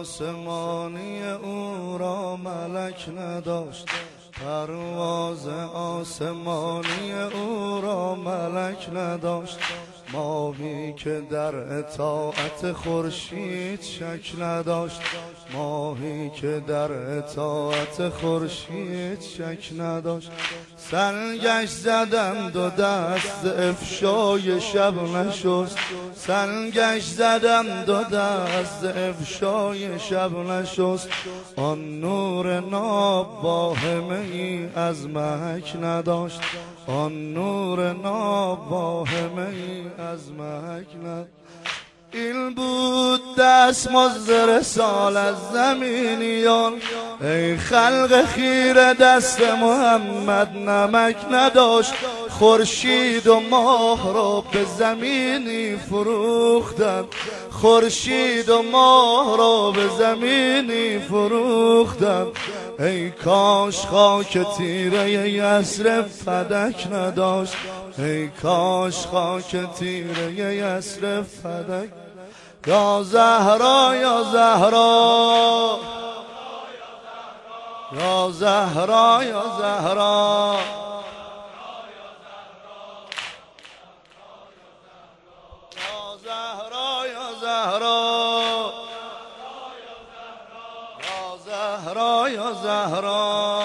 آسمانی او را ملک نداشت، پرواز آسمانی او را ملک نداشت. ماهی که در اطاعت خورشید شک نداشت، ماهی که در اطاعت خورشید شک نداشت. سنگش زدند و دست افشای شب نشست، سنگش زدند و دست افشای شب نشست. آن نور ناب واهمه ای از محک نداشت، آن نور ناب واهمه ای از محک نداشت. این بود دستمزد رسال از زمینیان، ای خلق خیره دست محمد نمک نداشت. خورشید و ماه را به زمینی فروختند، خورشید و ماه را به زمینی فروختند. ای کاش خاک تیره یثرب فدک نداشت، ای کاش خاک تیره یثرب فدک. یا زهرا یا زهرا یا زهرا یا زهرا یا زهرا یا زهرا یا زهرا یا زهرا